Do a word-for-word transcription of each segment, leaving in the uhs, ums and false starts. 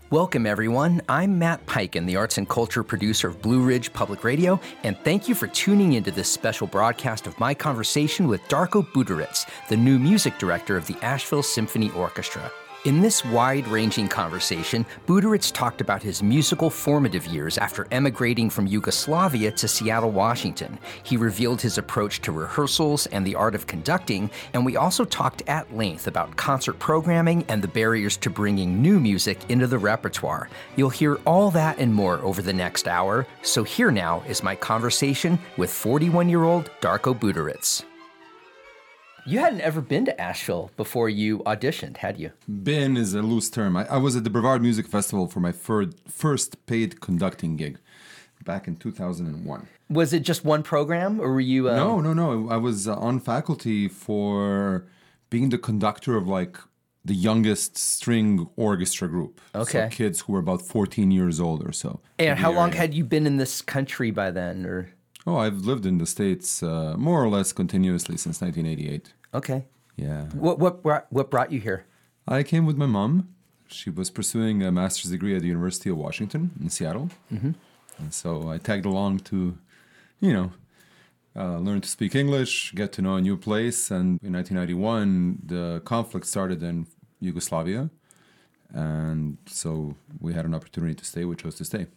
Welcome, everyone. I'm Matt Peiken, the arts and culture producer of Blue Ridge Public Radio, and thank you for tuning into this special broadcast of my conversation with Darko Buderitz, the new music director of the Asheville Symphony Orchestra. In this wide-ranging conversation, Buderitz talked about his musical formative years after emigrating from Yugoslavia to Seattle, Washington. He revealed his approach to rehearsals and the art of conducting, and we also talked at length about concert programming and the barriers to bringing new music into the repertoire. You'll hear all that and more over the next hour, so here now is my conversation with forty-one-year-old Darko Buderitz. You hadn't ever been to Asheville before you auditioned, had you? Been is a loose term. I, I was at the Brevard Music Festival for my fir- first paid conducting gig back in two thousand one. Was it just one program, or were you... Uh... No, no, no. I was uh, on faculty for being the conductor of, like, the youngest string orchestra group. Okay. So kids who were about fourteen years old or so. And how long had you been in this country by then, or... Oh, I've lived in the States uh, more or less continuously since nineteen eighty-eight. Okay. Yeah. What what brought, what brought you here? I came with my mom. She was pursuing a master's degree at the University of Washington in Seattle. Mm-hmm. And so I tagged along to, you know, uh, learn to speak English, get to know a new place. And in nineteen ninety-one, the conflict started in Yugoslavia. And so we had an opportunity to stay. We chose to stay.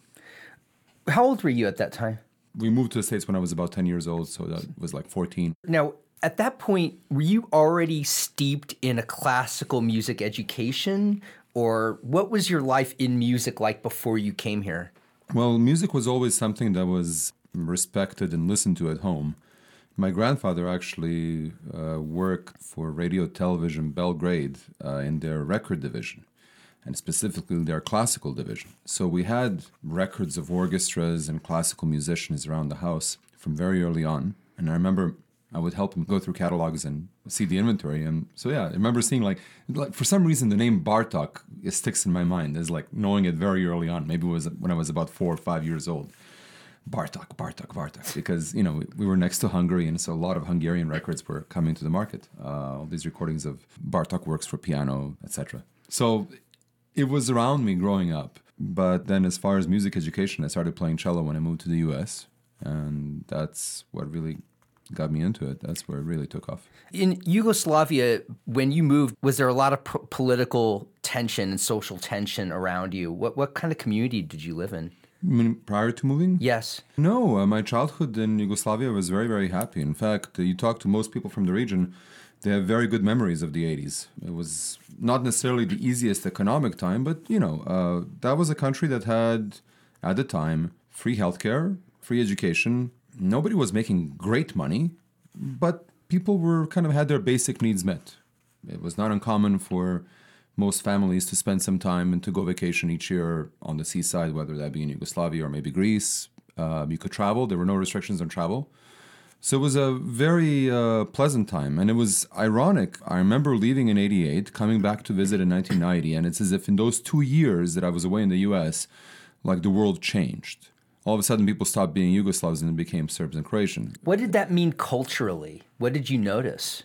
How old were you at that time? We moved to the States when I was about ten years old, so that was like fourteen. Now, at that point, were you already steeped in a classical music education? Or what was your life in music like before you came here? Well, music was always something that was respected and listened to at home. My grandfather actually uh, worked for Radio Television Belgrade uh, in their record division, and specifically their classical division. So we had records of orchestras and classical musicians around the house from very early on. And I remember I would help him go through catalogs and see the inventory. And so, yeah, I remember seeing, like, like for some reason, the name Bartok, it sticks in my mind as, like, knowing it very early on. Maybe it was when I was about four or five years old. Bartok, Bartok, Bartok. Because, you know, we were next to Hungary, and so a lot of Hungarian records were coming to the market. Uh, all these recordings of Bartok works for piano, et cetera. So it was around me growing up. But then as far as music education, I started playing cello when I moved to the U S. And that's what really got me into it. That's where it really took off. In Yugoslavia, when you moved, was there a lot of p- political tension and social tension around you? What what kind of community did you live in? I mean, prior to moving? Yes. No, uh, my childhood in Yugoslavia was very, very happy. In fact, uh, you talk to most people from the region, they have very good memories of the eighties. It was not necessarily the easiest economic time, but, you know, uh, that was a country that had, at the time, free healthcare, free education. Nobody was making great money, but people were kind of had their basic needs met. It was not uncommon for most families to spend some time and to go vacation each year on the seaside, whether that be in Yugoslavia or maybe Greece. Uh, you could travel. There were no restrictions on travel. So it was a very uh, pleasant time, and it was ironic. I remember leaving in eighty-eight, coming back to visit in nineteen ninety, and it's as if in those two years that I was away in the U S, like the world changed. All of a sudden, people stopped being Yugoslavs and became Serbs and Croatian. What did that mean culturally? What did you notice?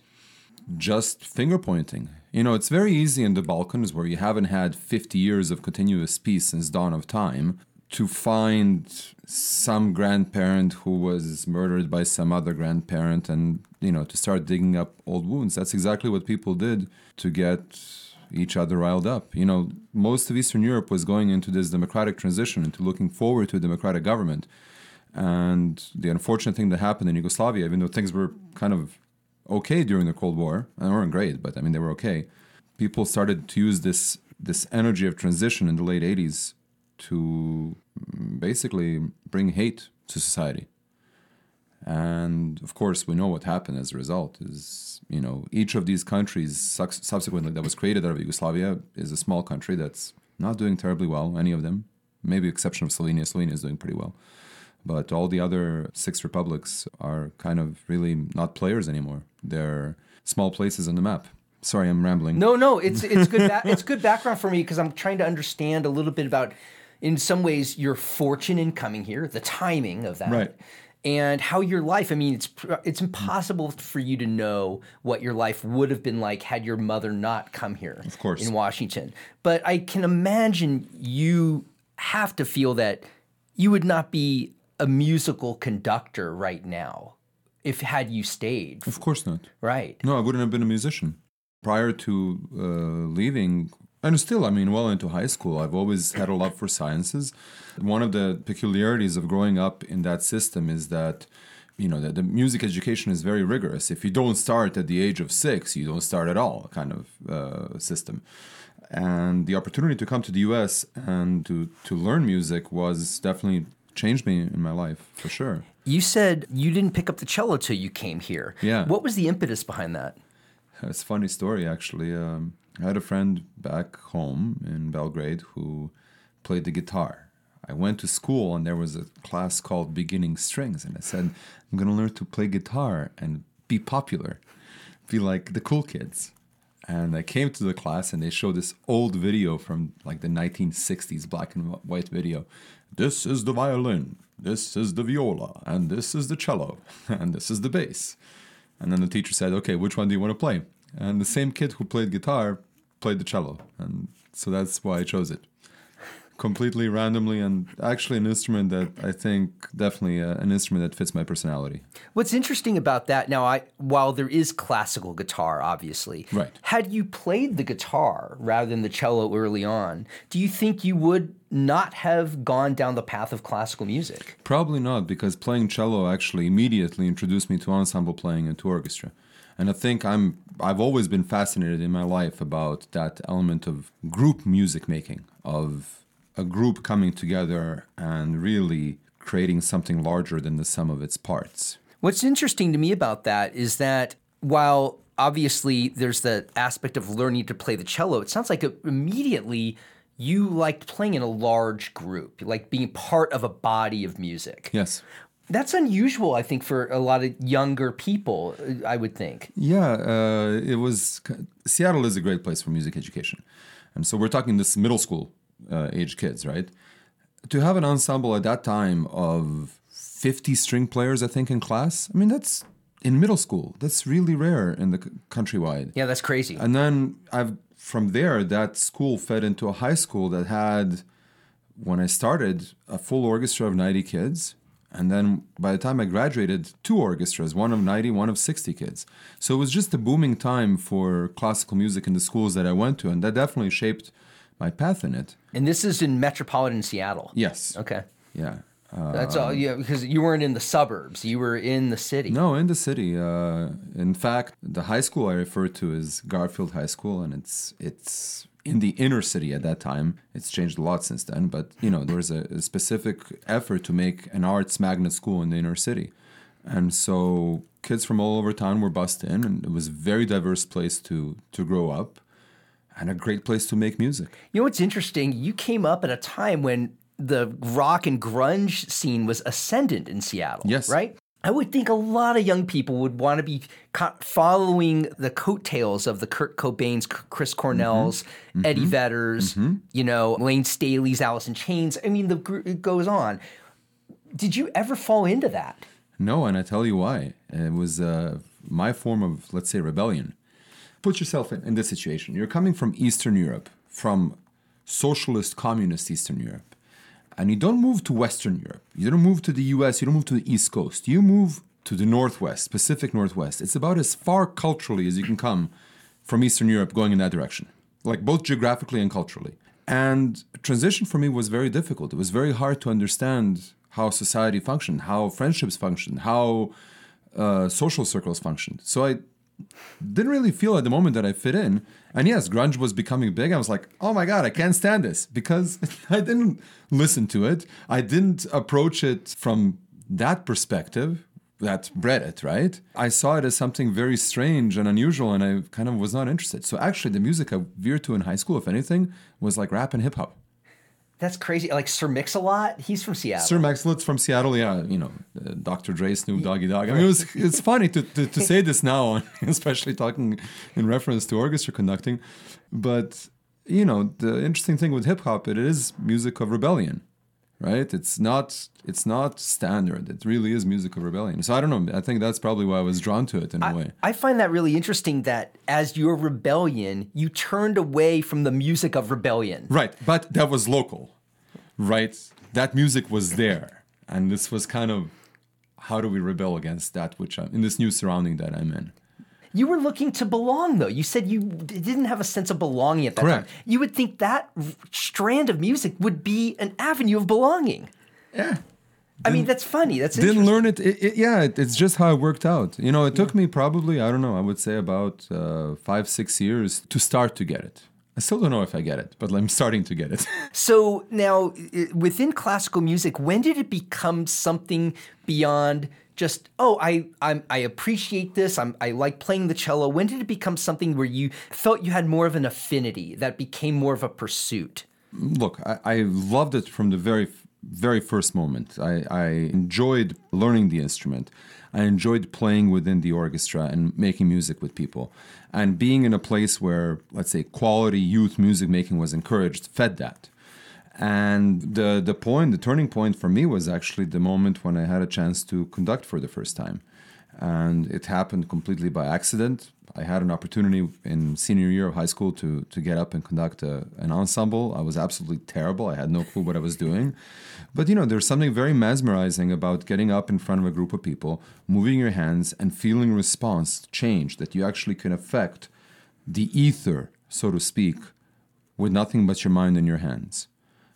Just finger pointing. You know, it's very easy in the Balkans, where you haven't had fifty years of continuous peace since dawn of time, to find some grandparent who was murdered by some other grandparent and, you know, to start digging up old wounds. That's exactly what people did to get each other riled up. You know, most of Eastern Europe was going into this democratic transition, into looking forward to a democratic government. And the unfortunate thing that happened in Yugoslavia, even though things were kind of okay during the Cold War, and they weren't great, but I mean, they were okay, people started to use this this energy of transition in the late eighties to basically bring hate to society. And of course, we know what happened as a result is, you know, each of these countries subsequently that was created out of Yugoslavia is a small country that's not doing terribly well, any of them. Maybe exception of Slovenia. Slovenia is doing pretty well. But all the other six republics are kind of really not players anymore. They're small places on the map. Sorry, I'm rambling. No, no, it's it's good. Ba- it's good background for me because I'm trying to understand a little bit about, in some ways, your fortune in coming here, the timing of that, right, and how your life, I mean, it's it's impossible for you to know what your life would have been like had your mother not come here of course. in Washington. But I can imagine you have to feel that you would not be a musical conductor right now if had you stayed. Of course not. Right. No, I wouldn't have been a musician. Prior to uh, leaving, and still, I mean, well into high school, I've always had a love for sciences. One of the peculiarities of growing up in that system is that, you know, the, the music education is very rigorous. If you don't start at the age of six, you don't start at all kind of uh, system. And the opportunity to come to the U S and to, to learn music was definitely changed me in my life, for sure. You said you didn't pick up the cello till you came here. Yeah. What was the impetus behind that? It's a funny story, actually. Um, I had a friend back home in Belgrade who played the guitar. I went to school and there was a class called Beginning Strings, and I said, I'm going to learn to play guitar and be popular, be like the cool kids. And I came to the class and they showed this old video from like the nineteen sixties, black and white video. This is the violin, this is the viola, and this is the cello, and this is the bass. And then the teacher said, okay, which one do you want to play? And the same kid who played guitar played the cello. And so that's why I chose it. Completely randomly, and actually an instrument that I think definitely uh, an instrument that fits my personality. What's interesting about that, now, I while there is classical guitar, obviously, right. Had you played the guitar rather than the cello early on, do you think you would not have gone down the path of classical music? Probably not, because playing cello actually immediately introduced me to ensemble playing and to orchestra. And I think I'm, I've always been fascinated in my life about that element of group music making, of a group coming together and really creating something larger than the sum of its parts. What's interesting to me about that is that while obviously there's the aspect of learning to play the cello, it sounds like immediately you liked playing in a large group, like being part of a body of music. Yes. That's unusual, I think, for a lot of younger people, I would think. Yeah, uh, it was... Seattle is a great place for music education. And so we're talking this middle school uh, age kids, right? To have an ensemble at that time of fifty string players, I think, in class, I mean, that's... In middle school, that's really rare in the c- countrywide. Yeah, that's crazy. And then I've from there, that school fed into a high school that had, when I started, a full orchestra of ninety kids. And then by the time I graduated, two orchestras, one of ninety, one of sixty kids. So it was just a booming time for classical music in the schools that I went to. And that definitely shaped my path in it. And this is in metropolitan Seattle? Yes. Okay. Yeah. Uh, That's all, yeah, because you weren't in the suburbs. You were in the city. No, in the city. Uh, in fact, the high school I refer to is Garfield High School, and it's it's in the inner city at that time. It's changed a lot since then, but you know, there was a, a specific effort to make an arts magnet school in the inner city. And so kids from all over town were bussed in, and it was a very diverse place to to grow up and a great place to make music. You know what's interesting? You came up at a time when the rock and grunge scene was ascendant in Seattle, yes. right? I would think a lot of young people would want to be co- following the coattails of the Kurt Cobains, Chris Cornells, mm-hmm. Eddie mm-hmm. Vedders, mm-hmm. you know, Lane Staley's, Alice in Chains. I mean, the gr- it goes on. Did you ever fall into that? No, and I tell you why. It was uh, my form of, let's say, rebellion. Put yourself in, in this situation. You're coming from Eastern Europe, from socialist, communist Eastern Europe. And you don't move to Western Europe. You don't move to the U S. You don't move to the East Coast. You move to the Northwest, Pacific Northwest. It's about as far culturally as you can come from Eastern Europe going in that direction, like both geographically and culturally. And transition for me was very difficult. It was very hard to understand how society functioned, how friendships functioned, how uh, social circles functioned. So I didn't really feel at the moment that I fit in. And yes, grunge was becoming big. I was like, oh my God, I can't stand this, because I didn't listen to it. I didn't approach it from that perspective that bred it, right? I saw it as something very strange and unusual, and I kind of was not interested. So actually the music I veered to in high school, if anything, was like rap and hip hop. That's crazy. Like Sir Mix-a-Lot, he's from Seattle. Sir Mix-a-Lot's from Seattle, yeah. You know, uh, Doctor Dre, Snoop Doggy Dogg. I mean, it was, it's funny to, to, to say this now, especially talking in reference to orchestra conducting. But, you know, the interesting thing with hip-hop, it is music of rebellion. right? It's not it's not standard. It really is music of rebellion. So I don't know. I think that's probably why I was drawn to it in a I, way. I find that really interesting that as your rebellion, you turned away from the music of rebellion. Right, but that was local, right? That music was there. And this was kind of, how do we rebel against that which I'm, in this new surrounding that I'm in? You were looking to belong, though. You said you didn't have a sense of belonging at that Correct. time. You would think that strand of music would be an avenue of belonging. Yeah. I mean, that's funny. That's Didn't interesting. learn it. it, it yeah, it, it's just how it worked out. You know, it took me probably, I don't know, I would say about uh, five, six years to start to get it. I still don't know if I get it, but I'm starting to get it. So now, i- within classical music, when did it become something beyond just, oh, I I'm, I appreciate this, I'm, I like playing the cello? When did it become something where you felt you had more of an affinity, that became more of a pursuit? Look, I, I loved it from the very, very first moment. I, I enjoyed learning the instrument. I enjoyed playing within the orchestra and making music with people. And being in a place where, let's say, quality youth music making was encouraged, fed that. And the, the point, the turning point for me was actually the moment when I had a chance to conduct for the first time. And it happened completely by accident. I had an opportunity in senior year of high school to to get up and conduct a, an ensemble. I was absolutely terrible. I had no clue what I was doing. But, you know, there's something very mesmerizing about getting up in front of a group of people, moving your hands and feeling response change, that you actually can affect the ether, so to speak, with nothing but your mind and your hands.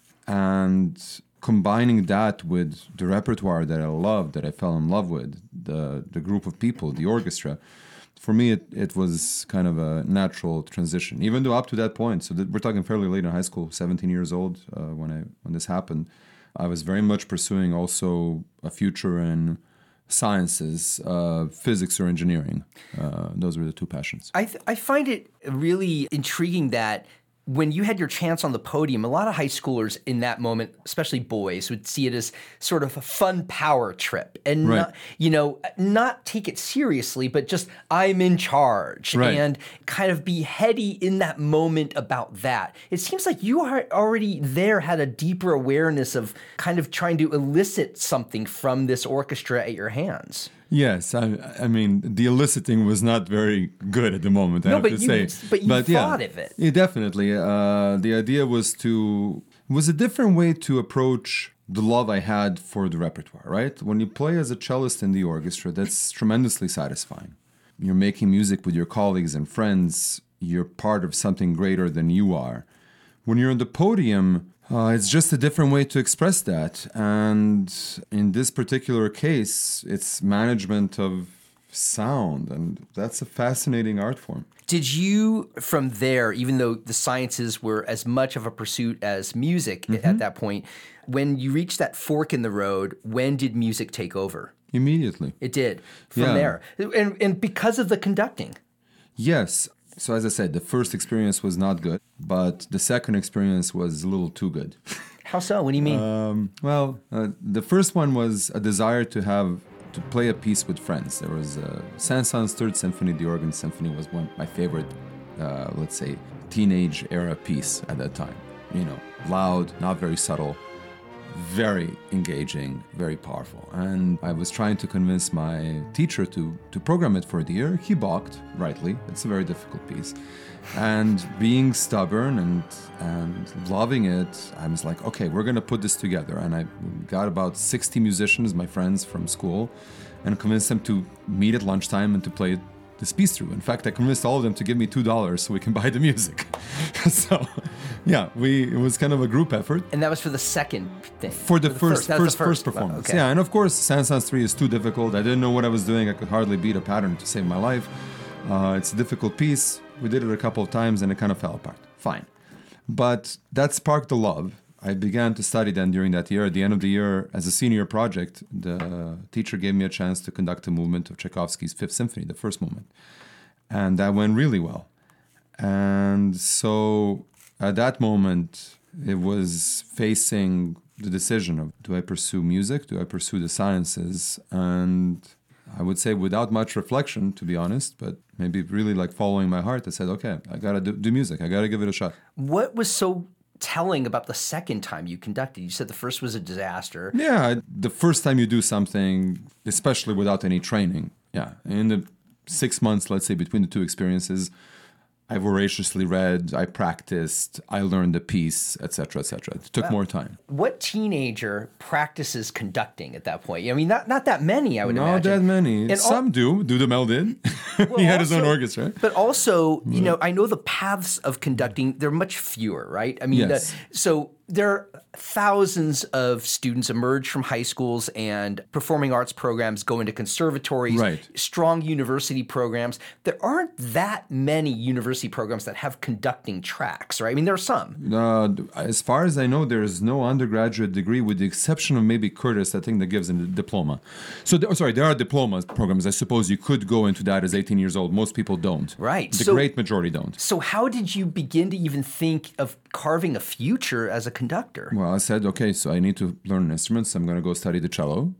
And combining that with the repertoire that I loved, that I fell in love with, the the group of people, the orchestra, for me, it, it was kind of a natural transition. Even though up to that point, so that we're talking fairly late in high school, seventeen years old uh, when I when this happened, I was very much pursuing also a future in sciences, uh, physics or engineering. Uh, those were the two passions. I, th- I find it really intriguing that when you had your chance on the podium, a lot of high schoolers in that moment, especially boys, would see it as sort of a fun power trip and, Right. not, you know, not take it seriously, but just I'm in charge Right. and kind of be heady in that moment about that. It seems like you are already there had a deeper awareness of kind of trying to elicit something from this orchestra at your hands. Yes, I, I mean, the eliciting was not very good at the moment, I No, have but to you- say. but you thought of it. Yeah, definitely. Uh, the idea was to, was a different way to approach the love I had for the repertoire, right? When you play as a cellist in the orchestra, that's tremendously satisfying. You're making music with your colleagues and friends. You're part of something greater than you are. When you're on the podium, uh, it's just a different way to express that. And in this particular case, it's management of sound. And that's a fascinating art form. Did you, from there, even though the sciences were as much of a pursuit as music Mm-hmm. at that point, when you reached that fork in the road, when did music take over? Immediately. It did, from Yeah. there. And, and because of the conducting. Yes. So as I said, the first experience was not good, but the second experience was a little too good. How so? What do you mean? Um, well, uh, the first one was a desire to have to play a piece with friends. There was uh, Saint-Saëns' Third Symphony. The Organ Symphony was one of my favorite, uh, let's say, teenage era piece at that time. You know, loud, not very subtle, very engaging, very powerful. And I was trying to convince my teacher to to program it for the year. He balked, rightly. It's a very difficult piece. And being stubborn and and loving it, I was like, okay, we're gonna put this together. And I got about sixty musicians, my friends from school, and convinced them to meet at lunchtime and to play this piece through. In fact, I convinced all of them to give me two dollars so we can buy the music. So, yeah, we it was kind of a group effort. And that was for the second thing. For the, first, That was first, the first Wow, performance. okay. Yeah, and of course, Saint-Saëns three is too difficult. I didn't know what I was doing. I could hardly beat a pattern to save my life. Uh, it's a difficult piece. We did it a couple of times and it kind of fell apart. Fine. But that sparked the love. I began to study then during that year. At the end of the year, as a senior project, the teacher gave me a chance to conduct a movement of Tchaikovsky's Fifth Symphony, the first movement. And that went really well. And so at that moment, it was facing the decision of, do I pursue music? Do I pursue the sciences? And I would say without much reflection, to be honest, but maybe really like following my heart, I said, okay, I gotta do, do music. I gotta give it a shot. What was so telling about the second time you conducted. You said the first was a disaster. Yeah, the first time you do something, especially without any training, yeah, in the six months, let's say, between the two experiences, I voraciously read, I practiced, I learned the piece, et cetera, et cetera. It took Wow. more time. What teenager practices conducting at that point? I mean, not not that many, I would Not imagine. that many. And Some al- do. Dudamel did. Well, he had his own also- orchestra. But also, you know, I know the paths of conducting, they're much fewer, right? I mean, Yes. the, so there are thousands of students emerge from high schools and performing arts programs go into conservatories, Right. strong university programs. There aren't that many university programs that have conducting tracks, right? I mean, there are some. Uh, as far as I know, there is no undergraduate degree, with the exception of maybe Curtis, I think, that gives a diploma. So, th- oh, sorry, there are diploma programs. I suppose you could go into that as eighteen years old. Most people don't. Right. The So- great majority don't. So how did you begin to even think of carving a future as a conductor? Well, I said, okay, so I need to learn instruments. I'm going to go study the cello.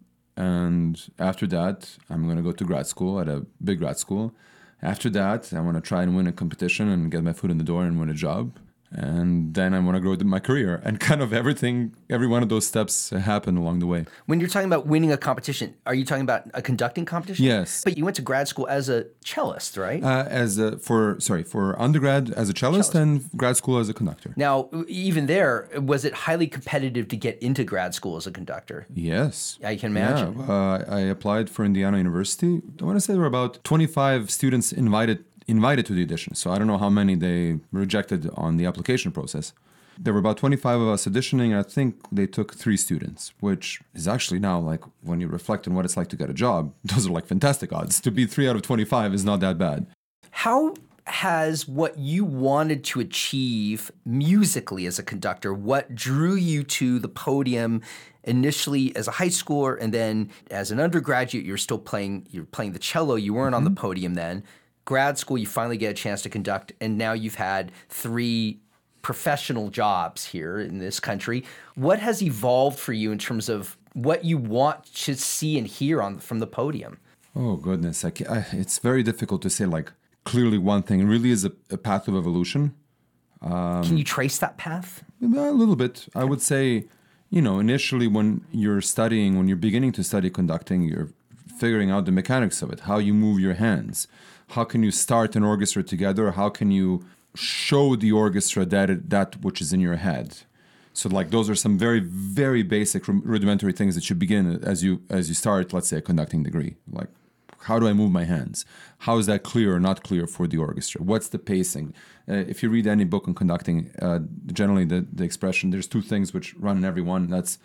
And after that, I'm going to go to grad school at a big grad school. After that, I want to try and win a competition and get my foot in the door and win a job. And then I want to grow my career. And kind of everything, every one of those steps happened along the way. When you're talking about winning a competition, are you talking about a conducting competition? Yes. But you went to grad school as a cellist, right? Uh, as a, for, sorry, for undergrad as a cellist, and grad school as a conductor. Now, even there, was it highly competitive to get into grad school as a conductor? Yes. I can imagine. Yeah, uh, I applied for Indiana University. I want to say there were about twenty-five students invited invited to the audition. So I don't know how many they rejected on the application process. There were about twenty-five of us auditioning, and I think they took three students, which is actually now, like, when you reflect on what it's like to get a job, those are like fantastic odds. To be three out of twenty-five is not that bad. How has what you wanted to achieve musically as a conductor, what drew you to the podium initially as a high schooler, and then as an undergraduate, you're still playing, you're playing the cello, you weren't on the podium then. Grad school, you finally get a chance to conduct, and now you've had three professional jobs here in this country. What has evolved for you in terms of what you want to see and hear on from the podium? Oh, goodness. I ca- I, it's very difficult to say, like, clearly one thing. It really is a, a path of evolution. Can you trace that path? A little bit. I would say, you know, initially when you're studying, when you're beginning to study conducting, you're figuring out the mechanics of it, how you move your hands. How can you start an orchestra together? How can you show the orchestra that it, that which is in your head? So, like, those are some very, very basic rudimentary things that you begin as you as you start, let's say, a conducting degree. Like, how do I move my hands? How is that clear or not clear for the orchestra? What's the pacing? Uh, if you read any book on conducting, uh, generally the, the expression, there's two things which run in every one. That's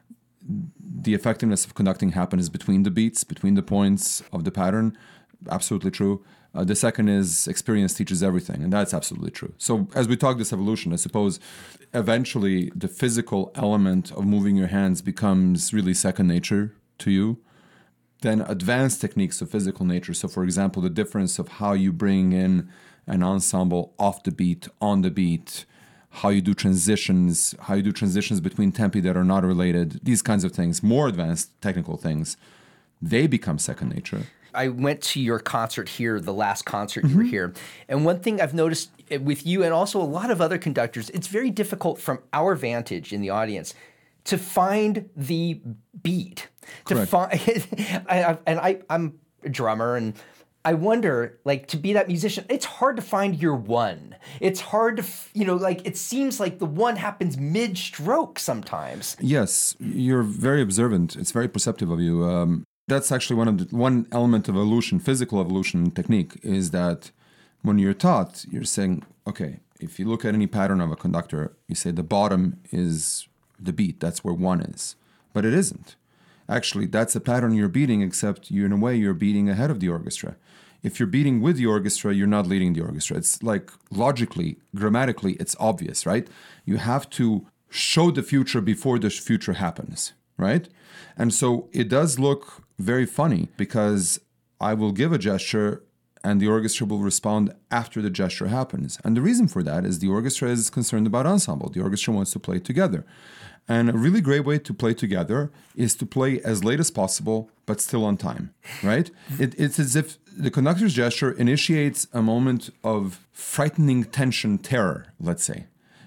the effectiveness of conducting happens between the beats, between the points of the pattern. Absolutely true. Uh, the second is experience teaches everything, and that's absolutely true. So as we talk this evolution, I suppose eventually the physical element of moving your hands becomes really second nature to you. Then advanced techniques of physical nature. So for example, the difference of how you bring in an ensemble off the beat, on the beat, how you do transitions, how you do transitions between tempi that are not related, these kinds of things, more advanced technical things, they become second nature. I went to your concert here, the last concert you were here. And one thing I've noticed with you and also a lot of other conductors, it's very difficult from our vantage in the audience to find the beat. To find, I, I, and I, I'm a drummer, and I wonder, like, to be that musician, it's hard to find your one. It's hard to, you know, like, it seems like the one happens mid-stroke sometimes. Yes, you're very observant. It's very perceptive of you. Um, That's actually one of the one element of evolution, physical evolution technique, is that when you're taught, you're saying, okay, if you look at any pattern of a conductor, you say the bottom is the beat, that's where one is. But it isn't. Actually, that's a pattern you're beating, except you, in a way, you're beating ahead of the orchestra. If you're beating with the orchestra, you're not leading the orchestra. It's like logically, grammatically, it's obvious, right? You have to show the future before the future happens, right? And so it does look very funny because I will give a gesture and the orchestra will respond after the gesture happens. And the reason for that is the orchestra is concerned about ensemble. The orchestra wants to play together. And a really great way to play together is to play as late as possible, but still on time, right? It, it's as if the conductor's gesture initiates a moment of frightening tension, terror, let's say.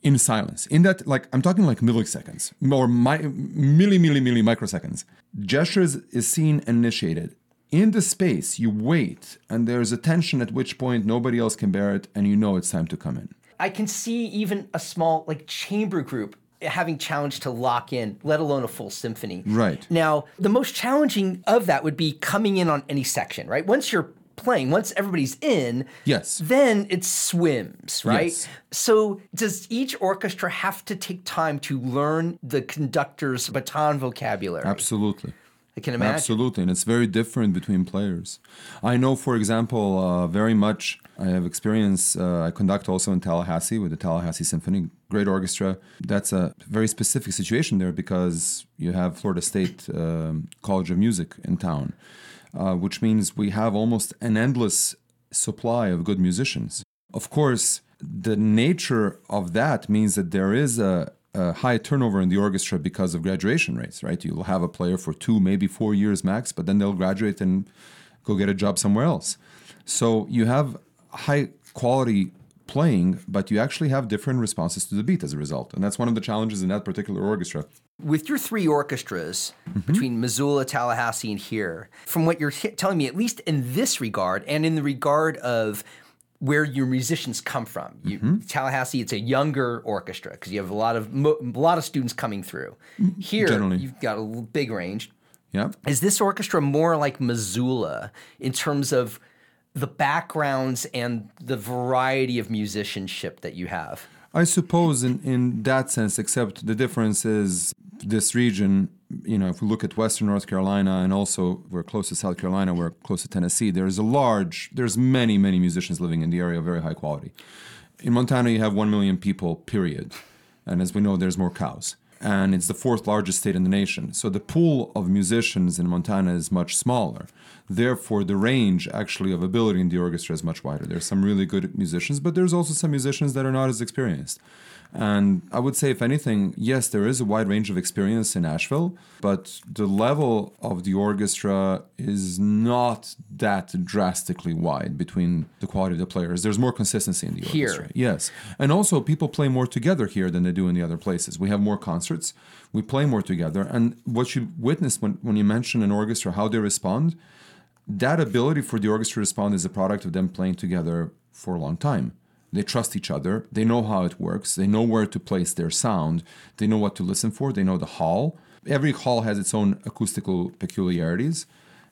in silence. In that, like, I'm talking like milliseconds or mi- milli, milli, milli microseconds. Gestures is seen and initiated. In the space, you wait, and there's a tension at which point nobody else can bear it, and you know it's time to come in. I can see even a small, like, chamber group having challenge to lock in, let alone a full symphony. Right. Now, the most challenging of that would be coming in on any section, right? Once you're playing, once everybody's in, yes, then it swims, right? Yes. So does each orchestra have to take time to learn the conductor's baton vocabulary? Absolutely. I can imagine. Absolutely, and it's very different between players. I know, for example, uh, very much, I have experience, uh, I conduct also in Tallahassee with the Tallahassee Symphony, great orchestra. That's a very specific situation there because you have Florida State um, College of Music in town, uh, which means we have almost an endless supply of good musicians. Of course, the nature of that means that there is a Uh, high turnover in the orchestra because of graduation rates, right? You'll have a player for two, maybe four years max, but then they'll graduate and go get a job somewhere else. So you have high quality playing, but you actually have different responses to the beat as a result. And that's one of the challenges in that particular orchestra. With your three orchestras, mm-hmm. between Missoula, Tallahassee, and here, from what you're t- telling me, at least in this regard, and in the regard of where your musicians come from. You, mm-hmm. Tallahassee, it's a younger orchestra because you have a lot of mo- a lot of students coming through. Here, generally, you've got a big range. Yeah. Is this orchestra more like Missoula in terms of the backgrounds and the variety of musicianship that you have? I suppose in, in that sense, except the difference is this region, you know, if we look at Western North Carolina and also we're close to South Carolina, we're close to Tennessee, there's a large, there's many, many musicians living in the area of very high quality. In Montana, you have one million people, period. And as we know, there's more cows. And it's the fourth largest state in the nation. So the pool of musicians in Montana is much smaller. Therefore, the range actually of ability in the orchestra is much wider. There's some really good musicians, but there's also some musicians that are not as experienced. And I would say, if anything, yes, there is a wide range of experience in Asheville, but the level of the orchestra is not that drastically wide between the quality of the players. There's more consistency in the orchestra. Here. Yes. And also, people play more together here than they do in the other places. We have more concerts. We play more together. And what you witness when, when you mention an orchestra, how they respond, that ability for the orchestra to respond is a product of them playing together for a long time. They trust each other. They know how it works. They know where to place their sound. They know what to listen for. They know the hall. Every hall has its own acoustical peculiarities.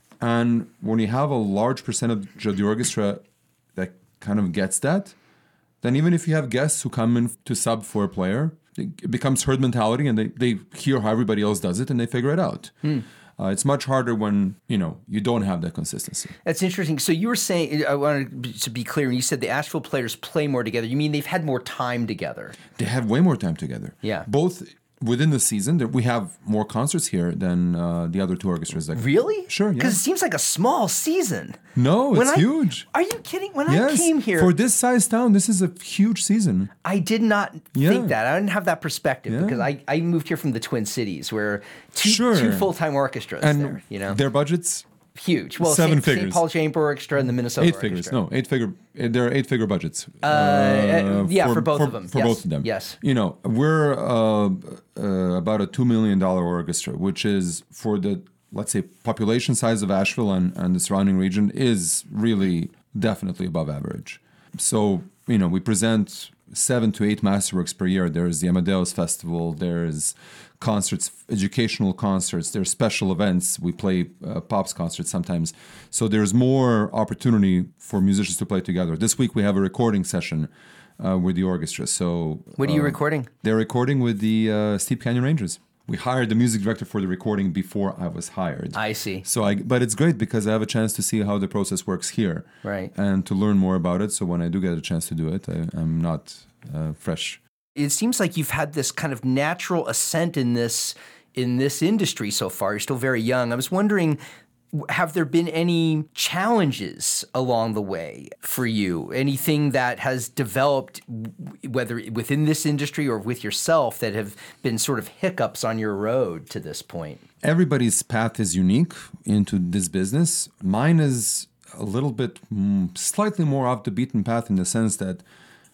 And when you have a large percentage of the orchestra that kind of gets that, then even if you have guests who come in to sub for a player, it becomes herd mentality and they, they hear how everybody else does it and they figure it out. Hmm. Uh, it's much harder when, you know, you don't have that consistency. That's interesting. So you were saying, I wanted to be clear, when you said the Asheville players play more together, you mean they've had more time together? They have way more time together. Yeah. Both within the season, we have more concerts here than uh, the other two orchestras. That really? Sure, yeah. Because it seems like a small season. No, it's I, huge. Are you kidding? When yes. I came here... For this size town, this is a huge season. I did not yeah. think that. I didn't have that perspective yeah. because I, I moved here from the Twin Cities where two, sure. two full-time orchestras and there, you know? Their budgets... Huge. Well, seven Saint, figures. Saint Paul Chamber Orchestra and the Minnesota eight Orchestra. figures. No, eight figure. There are eight figure budgets. Uh, uh, yeah, for, for both for, of them. For yes. both of them. Yes. You know, we're uh, uh, about a two million dollar orchestra, which is for the let's say population size of Asheville and, and the surrounding region is really definitely above average. So you know, we present seven to eight masterworks per year. There's the Amadeus Festival. There's concerts, educational concerts. There's special events. We play uh, pops concerts sometimes. So there's more opportunity for musicians to play together. This week we have a recording session uh, with the orchestra. So what are you uh, recording? They're recording with the uh, Steep Canyon Rangers. We hired the music director for the recording before I was hired. I see. So I, but it's great because I have a chance to see how the process works here, right? And to learn more about it. So when I do get a chance to do it, I, I'm not uh, fresh. It seems like you've had this kind of natural ascent in this in this industry so far. You're still very young. I was wondering, have there been any challenges along the way for you? Anything that has developed, whether within this industry or with yourself, that have been sort of hiccups on your road to this point? Everybody's path is unique into this business. Mine is a little bit mm, slightly more off the beaten path in the sense that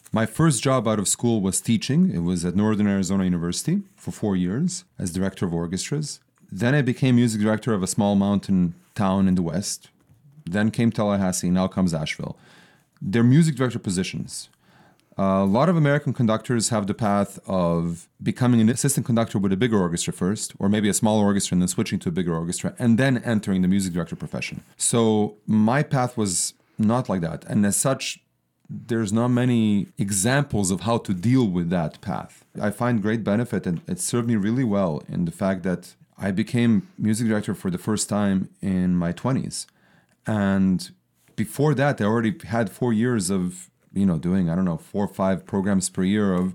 My first job out of school was teaching. It was at Northern Arizona University for four years as director of orchestras. Then I became music director of a small mountain town in the West. Then came Tallahassee, now comes Asheville. They're music director positions. Uh, a lot of American conductors have the path of becoming an assistant conductor with a bigger orchestra first, or maybe a smaller orchestra and then switching to a bigger orchestra, and then entering the music director profession. So my path was not like that. And as such, there's not many examples of how to deal with that path. I find great benefit, and it served me really well in the fact that I became music director for the first time in my twenties. And before that, I already had four years of, you know, doing, I don't know, four or five programs per year of,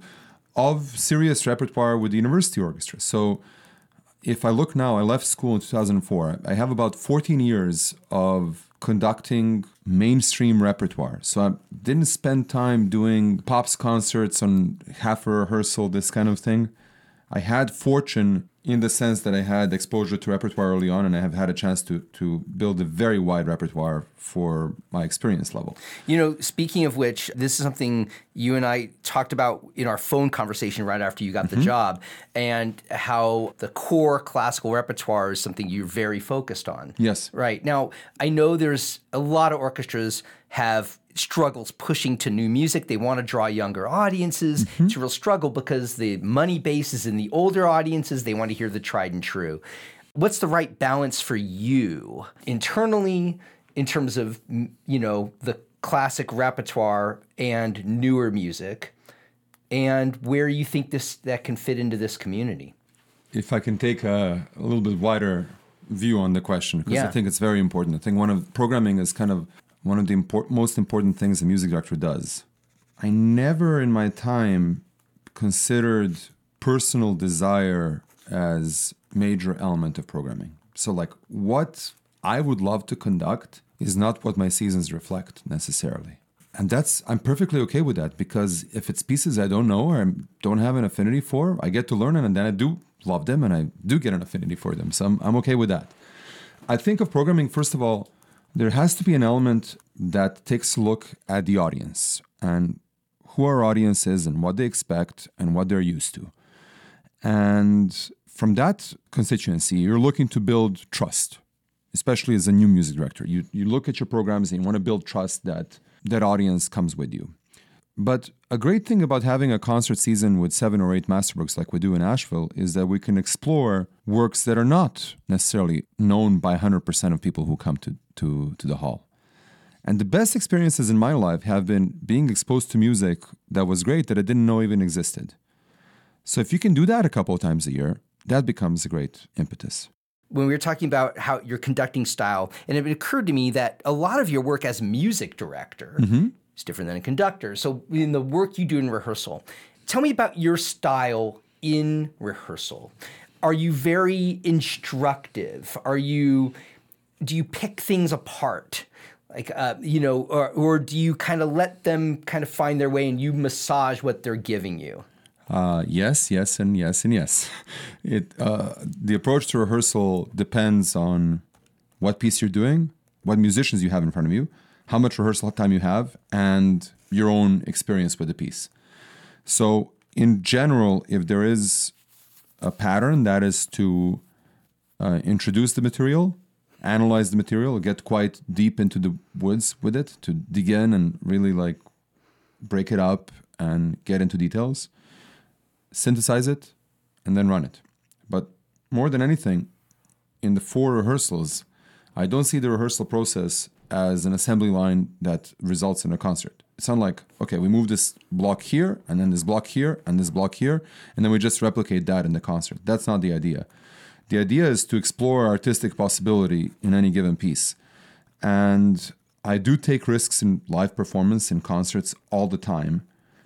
of serious repertoire with the university orchestra. So if I look now, I left school in two thousand four. I have about fourteen years of conducting mainstream repertoire. So I didn't spend time doing pops concerts on half a rehearsal, this kind of thing. I had fortune in the sense that I had exposure to repertoire early on, and I have had a chance to to build a very wide repertoire for my experience level. You know, speaking of which, this is something you and I talked about in our phone conversation right after you got mm-hmm. the job, and how the core classical repertoire is something you're very focused on. Yes. Right. Now, I know there's a lot of orchestras have struggles pushing to new music. They want to draw younger audiences. Mm-hmm. It's a real struggle because the money base is in the older audiences. They want to hear the tried and true. What's the right balance for you internally in terms of, you know, the classic repertoire and newer music, and where you think this that can fit into this community? If I can take a, a little bit wider view on the question, because yeah. I think it's very important. I think one of programming is kind of one of the import, most important things a music director does. I never in my time considered personal desire as major element of programming. So like what I would love to conduct is not what my seasons reflect necessarily. And that's, I'm perfectly okay with that, because if it's pieces I don't know or I don't have an affinity for, I get to learn them, and then I do love them and I do get an affinity for them. So I'm, I'm okay with that. I think of programming, first of all, there has to be an element that takes a look at the audience and who our audience is and what they expect and what they're used to. And from that constituency, you're looking to build trust, especially as a new music director. You you look at your programs and you want to build trust that that audience comes with you. But a great thing about having a concert season with seven or eight masterworks like we do in Asheville is that we can explore works that are not necessarily known by one hundred percent of people who come to, to, to the hall. And the best experiences in my life have been being exposed to music that was great that I didn't know even existed. So if you can do that a couple of times a year, that becomes a great impetus. When we were talking about how your conducting style, and it occurred to me that a lot of your work as music director mm-hmm. is different than a conductor. So in the work you do in rehearsal, tell me about your style in rehearsal. Are you very instructive? Are you, do you pick things apart? Like, uh, you know, or, or do you kind of let them kind of find their way and you massage what they're giving you? Uh, yes, yes, and yes, and yes. It uh, the approach to rehearsal depends on what piece you're doing, what musicians you have in front of you, how much rehearsal time you have, and your own experience with the piece. So in general, if there is a pattern, that is to uh, introduce the material, analyze the material, get quite deep into the woods with it, to dig in and really like break it up and get into details, synthesize it, and then run it. But more than anything, in the four rehearsals, I don't see the rehearsal process as an assembly line that results in a concert. It's not like, okay, we move this block here, and then this block here, and this block here, and then we just replicate that in the concert. That's not the idea. The idea is to explore artistic possibility in any given piece. And I do take risks in live performance, in concerts, all the time.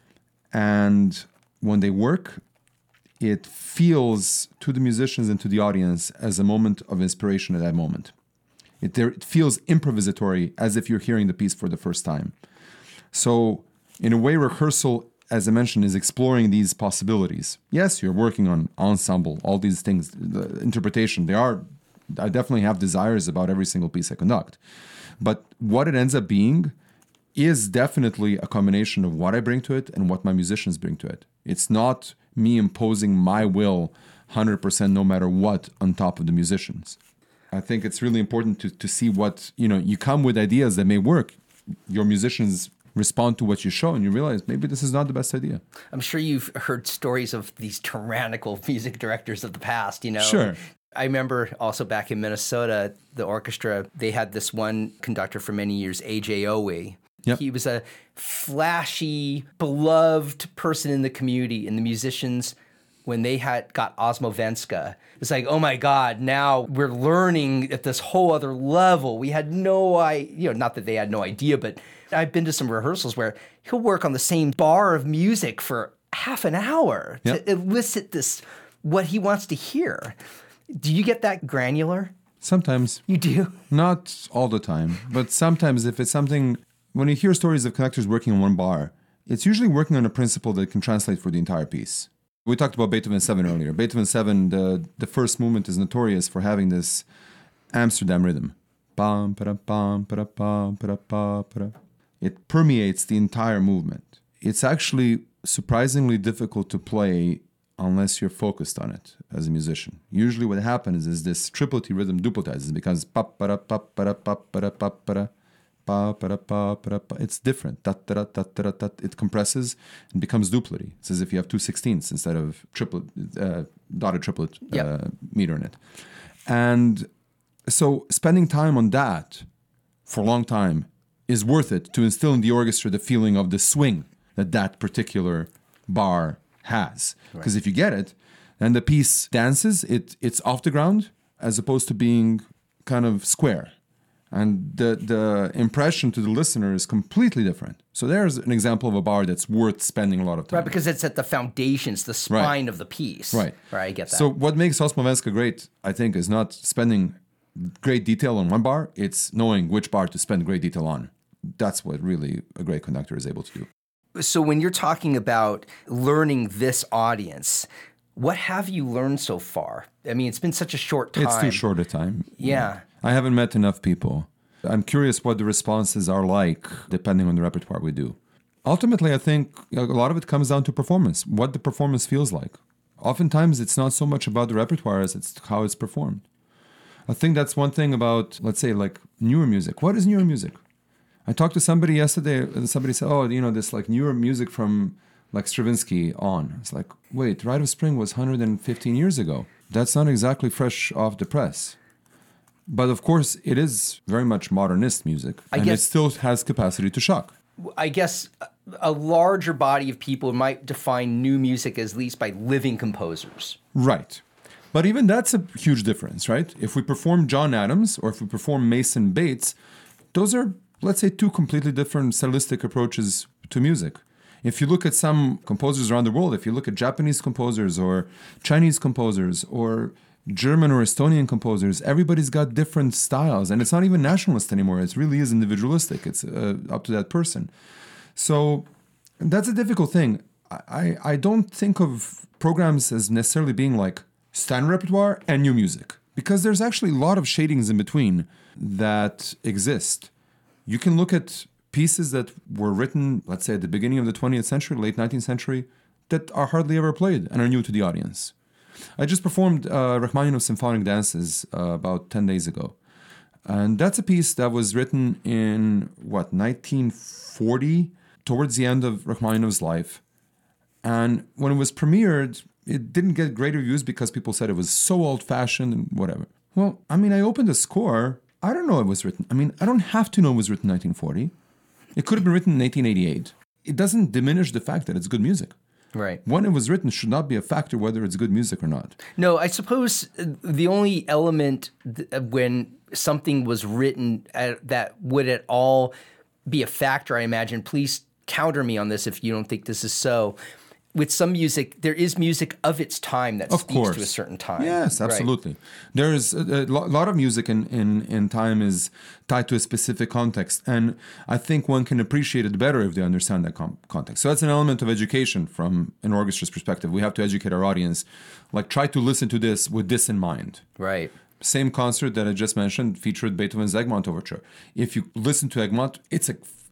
And when they work, it feels to the musicians and to the audience as a moment of inspiration at that moment. It, there, it feels improvisatory, as if you're hearing the piece for the first time. So in a way, rehearsal, as I mentioned, is exploring these possibilities. Yes, you're working on ensemble, all these things, the interpretation. They are, I definitely have desires about every single piece I conduct. But what it ends up being is definitely a combination of what I bring to it and what my musicians bring to it. It's not me imposing my will one hundred percent no matter what on top of the musicians. I think it's really important to, to see what, you know, you come with ideas that may work. Your musicians respond to what you show and you realize maybe this is not the best idea. I'm sure you've heard stories of these tyrannical music directors of the past, you know. Sure. I remember also back in Minnesota, the orchestra, they had this one conductor for many years, A J Owe. Yep. He was a flashy, beloved person in the community, and the musicians, when they had got Osmovenska, it's like, oh my God, now we're learning at this whole other level. We had no idea, you know, not that they had no idea, but I've been to some rehearsals where he'll work on the same bar of music for half an hour yep. to elicit this, what he wants to hear. Do you get that granular? Sometimes. You do? Not all the time, but sometimes if it's something, when you hear stories of conductors working on one bar, it's usually working on a principle that can translate for the entire piece. We talked about Beethoven seven earlier. Beethoven seven, the, the first movement is notorious for having this Amsterdam rhythm. Bam, para, bam, para, bam, para, ba, para. It permeates the entire movement. It's actually surprisingly difficult to play unless you're focused on it as a musician. Usually what happens is this triplety rhythm duplitizes because pa para pa para pa para pa para pa para pa para pa. It's different. Tat, tat, tat, tat, tat. It compresses and becomes duplety. It's as if you have two sixteenths instead of triplet, uh, dotted triplet yep. uh, meter in it. And so spending time on that for a long time is worth it to instill in the orchestra the feeling of the swing that that particular bar has. Because right. if you get it, and the piece dances, it it's off the ground as opposed to being kind of square. And the, the impression to the listener is completely different. So there's an example of a bar that's worth spending a lot of time. Right, because it's at the foundations, the spine right. of the piece. Right. Right, I get that. So what makes Osmovenska great, I think, is not spending great detail on one bar. It's knowing which bar to spend great detail on. That's what really a great conductor is able to do. So when you're talking about learning this audience, what have you learned so far? I mean, it's been such a short time. It's too short a time. Yeah. I haven't met enough people. I'm curious what the responses are like depending on the repertoire we do. Ultimately, I think a lot of it comes down to performance, what the performance feels like. Oftentimes, it's not so much about the repertoire as it's how it's performed. I think that's one thing about, let's say, like newer music. What is newer music? I talked to somebody yesterday, and somebody said, oh, you know, this like newer music from like Stravinsky on. It's like, wait, Rite of Spring was one hundred fifteen years ago. That's not exactly fresh off the press. But of course, it is very much modernist music, I and guess, it still has capacity to shock. I guess a larger body of people might define new music as least by living composers. Right. But even that's a huge difference, right? If we perform John Adams or if we perform Mason Bates, those are, let's say, two completely different stylistic approaches to music. If you look at some composers around the world, if you look at Japanese composers or Chinese composers or German or Estonian composers, everybody's got different styles. And it's not even nationalist anymore. It really is individualistic. It's uh, up to that person. So that's a difficult thing. I, I don't think of programs as necessarily being like standard repertoire and new music, because there's actually a lot of shadings in between that exist. You can look at pieces that were written, let's say, at the beginning of the twentieth century, late nineteenth century, that are hardly ever played and are new to the audience. I just performed uh, Rachmaninoff's Symphonic Dances uh, about ten days ago. And that's a piece that was written in, what, nineteen forty, towards the end of Rachmaninoff's life. And when it was premiered, it didn't get great reviews because people said it was so old-fashioned and whatever. Well, I mean, I opened the score. I don't know it was written. I mean, I don't have to know it was written in nineteen forty. It could have been written in eighteen eighty-eight. It doesn't diminish the fact that it's good music. Right. When it was written should not be a factor whether it's good music or not. No, I suppose the only element th- when something was written at, that would at all be a factor, I imagine, please counter me on this if you don't think this is so. With some music, there is music of its time that of speaks course. to a certain time. Yes, absolutely. Right. There is a, a lot of music in, in, in time is tied to a specific context. And I think one can appreciate it better if they understand that com- context. So that's an element of education from an orchestra's perspective. We have to educate our audience. Like, try to listen to this with this in mind. Right. Same concert that I just mentioned featured Beethoven's Egmont Overture. If you listen to Egmont, it's a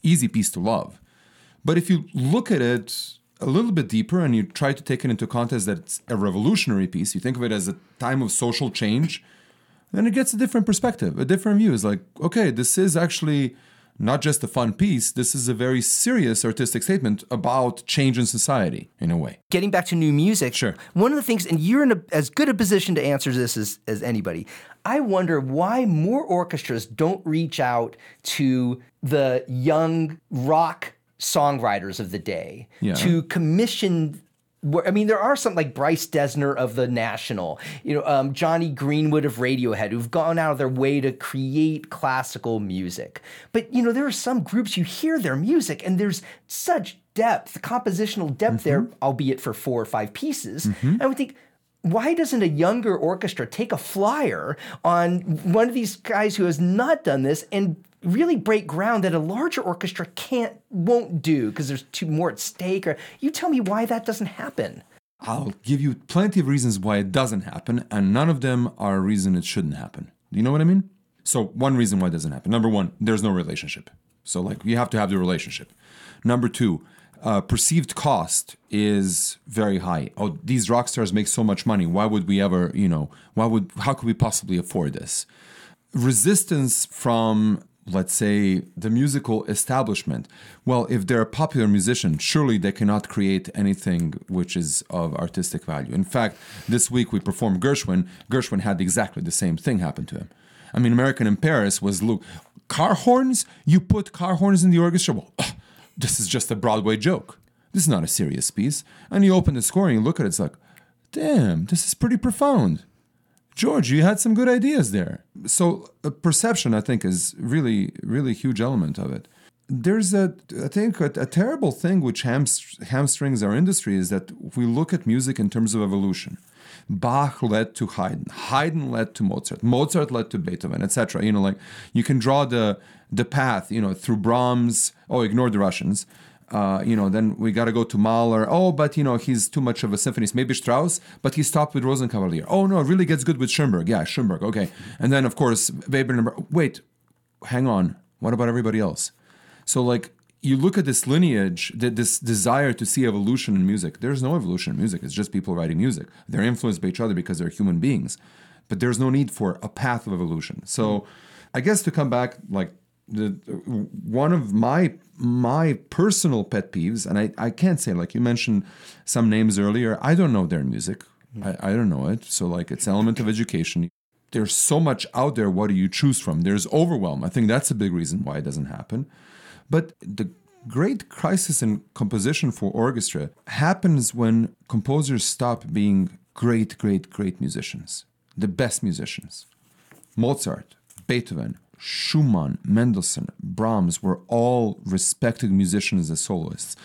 easy piece to love. But if you look at it a little bit deeper and you try to take it into context that it's a revolutionary piece, you think of it as a time of social change, then it gets a different perspective, a different view. It's like, okay, this is actually not just a fun piece. This is a very serious artistic statement about change in society, in a way. Getting back to new music, sure. One of the things, and you're in a, as good a position to answer this as, as anybody, I wonder why more orchestras don't reach out to the young rock songwriters of the day yeah. to commission. I mean, there are some like Bryce Dessner of the National, you know, um, Johnny Greenwood of Radiohead, who've gone out of their way to create classical music. But, you know, there are some groups, you hear their music and there's such depth, compositional depth mm-hmm. there, albeit for four or five pieces. Mm-hmm. I would think, why doesn't a younger orchestra take a flyer on one of these guys who has not done this and really break ground that a larger orchestra can't, won't do because there's too more at stake? Or you tell me why that doesn't happen. I'll give you plenty of reasons why it doesn't happen, and none of them are a reason it shouldn't happen. Do you know what I mean? So one reason why it doesn't happen. Number one, there's no relationship. So like you have to have the relationship. Number two, uh, perceived cost is very high. Oh, these rock stars make so much money. Why would we ever, you know, why would, how could we possibly afford this? Resistance from, let's say, the musical establishment. Well, if they're a popular musician, surely they cannot create anything which is of artistic value. In fact, this week we performed Gershwin. Gershwin had exactly the same thing happen to him. I mean, American in Paris was, look, car horns? You put car horns in the orchestra? Well, ugh, this is just a Broadway joke. This is not a serious piece. And you open the score and you look at it, it's like, damn, this is pretty profound. George, you had some good ideas there. So uh, perception, I think, is really, really a huge element of it. There's a, I think, a, a terrible thing which hamst- hamstrings our industry is that we look at music in terms of evolution. Bach led to Haydn. Haydn led to Mozart. Mozart led to Beethoven, et cetera. You know, like you can draw the the path, you know, through Brahms. Oh, ignore the Russians. Uh, you know, then we got to go to Mahler. Oh, but, you know, he's too much of a symphonist. Maybe Strauss, but he stopped with Rosenkavalier. Oh, no, it really gets good with Schoenberg. Yeah, Schoenberg, okay. And then, of course, Weber. Wait, hang on. What about everybody else? So, like, you look at this lineage, this desire to see evolution in music. There's no evolution in music. It's just people writing music. They're influenced by each other because they're human beings. But there's no need for a path of evolution. So I guess to come back, like, the one of my my personal pet peeves, and I, I can't say, like you mentioned some names earlier, I don't know their music. I, I don't know it. So, like, it's an element of education. There's so much out there. What do you choose from? There's overwhelm. I think that's a big reason why it doesn't happen. But the great crisis in composition for orchestra happens when composers stop being great, great, great musicians, the best musicians. Mozart, Beethoven, Schumann, Mendelssohn, Brahms were all respected musicians as soloists.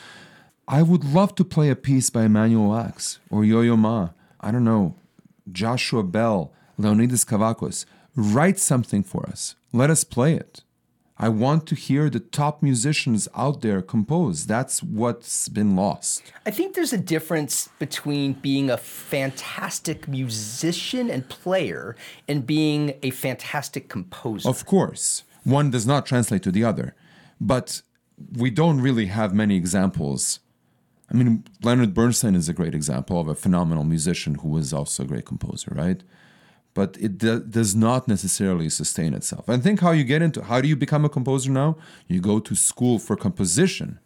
I would love to play a piece by Emanuel Ax or Yo-Yo Ma. I don't know, Joshua Bell, Leonidas Kavakos. Write something for us. Let us play it. I want to hear the top musicians out there compose. That's what's been lost. I think there's a difference between being a fantastic musician and player and being a fantastic composer. Of course. One does not translate to the other. But we don't really have many examples. I mean, Leonard Bernstein is a great example of a phenomenal musician who was also a great composer, right? But it do- does not necessarily sustain itself. And think how you get into, how do you become a composer now? You go to school for composition.